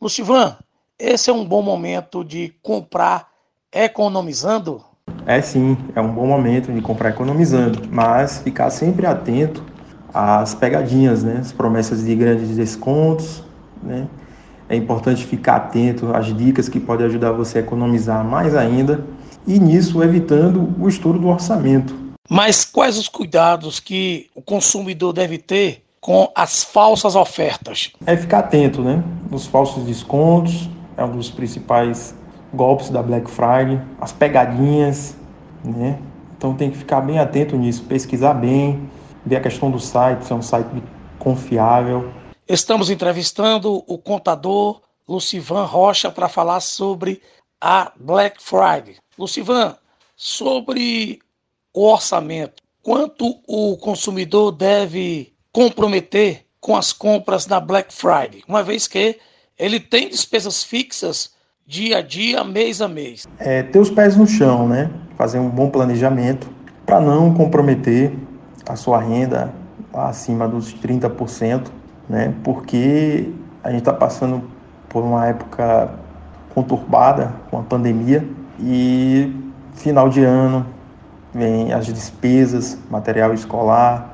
Lucivan, esse é um bom momento de comprar economizando? É sim, é um bom momento de comprar economizando, mas ficar sempre atento às pegadinhas, né? As promessas de grandes descontos, né? É importante ficar atento às dicas que podem ajudar você a economizar mais ainda e nisso evitando o estouro do orçamento. Mas quais os cuidados que o consumidor deve ter com as falsas ofertas? É ficar atento, né? Nos falsos descontos, é um dos principais golpes da Black Friday, as pegadinhas, né? Então tem que ficar bem atento nisso, pesquisar bem, ver a questão do site, se é um site confiável. Estamos entrevistando o contador Lucivan Rocha para falar sobre a Black Friday. Lucivan, sobre o orçamento, quanto o consumidor deve comprometer com as compras da Black Friday, uma vez que ele tem despesas fixas dia a dia, mês a mês. É ter os pés no chão, né? Fazer um bom planejamento para não comprometer a sua renda acima dos 30%, né? Porque a gente está passando por uma época conturbada com a pandemia e final de ano vem as despesas, material escolar,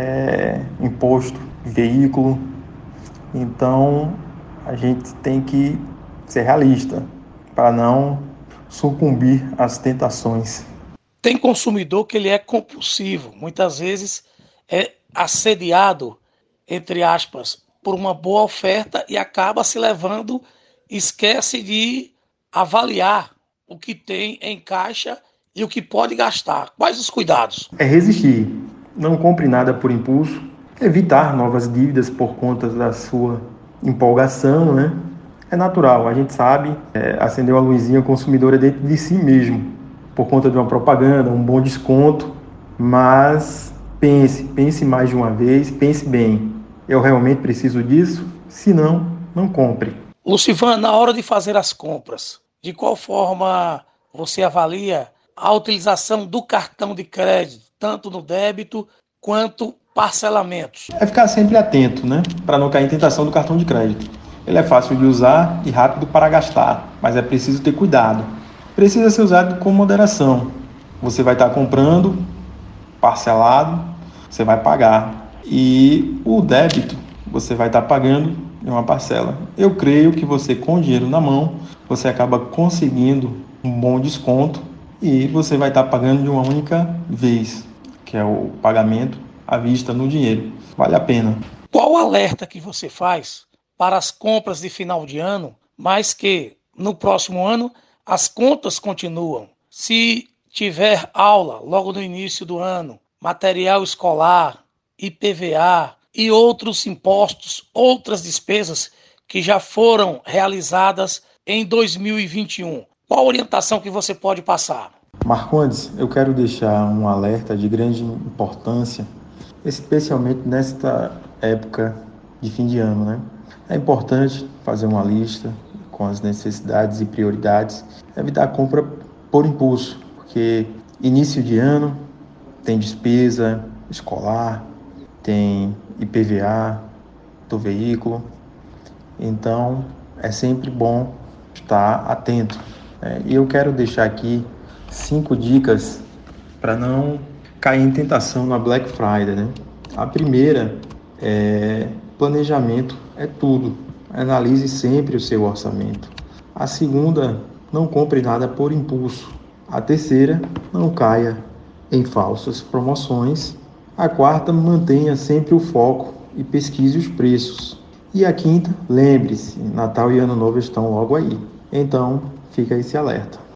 imposto, veículo. Então a gente tem que ser realista para não sucumbir às tentações. Tem consumidor que ele é compulsivo, muitas vezes é assediado, entre aspas, por uma boa oferta e acaba se levando, esquece de avaliar o que tem em caixa e o que pode gastar. Quais os cuidados? É resistir, não compre nada por impulso, evitar novas dívidas por conta da sua empolgação, né? É natural, a gente sabe, acender uma luzinha consumidora dentro de si mesmo, por conta de uma propaganda, um bom desconto, mas pense mais de uma vez, pense bem, eu realmente preciso disso? Se não, não compre. Lucivan, na hora de fazer as compras, de qual forma você avalia a utilização do cartão de crédito, tanto no débito quanto parcelamentos? É ficar sempre atento, né? Para não cair em tentação do cartão de crédito. Ele é fácil de usar e rápido para gastar, mas é preciso ter cuidado. Precisa ser usado com moderação. Você vai estar comprando parcelado, você vai pagar. E o débito, você vai estar pagando em uma parcela. Eu creio que você, com o dinheiro na mão, você acaba conseguindo um bom desconto e você vai estar pagando de uma única vez, que é o pagamento à vista no dinheiro. Vale a pena. Qual o alerta que você faz para as compras de final de ano, mas que no próximo ano as contas continuam? Se tiver aula logo no início do ano, material escolar, IPVA e outros impostos, outras despesas que já foram realizadas em 2021, qual a orientação que você pode passar? Marcondes, eu quero deixar um alerta de grande importância, especialmente nesta época de fim de ano, né? É importante fazer uma lista com as necessidades e prioridades, evitar a compra por impulso, porque início de ano tem despesa escolar, tem IPVA do veículo, então é sempre bom estar atento. E eu quero deixar aqui 5 dicas para não cair em tentação na Black Friday, né? A primeira é planejamento é tudo. Analise sempre o seu orçamento. A segunda, não compre nada por impulso. A terceira, não caia em falsas promoções. A quarta, mantenha sempre o foco e pesquise os preços. E a quinta, lembre-se, Natal e Ano Novo estão logo aí. Então, fica esse alerta.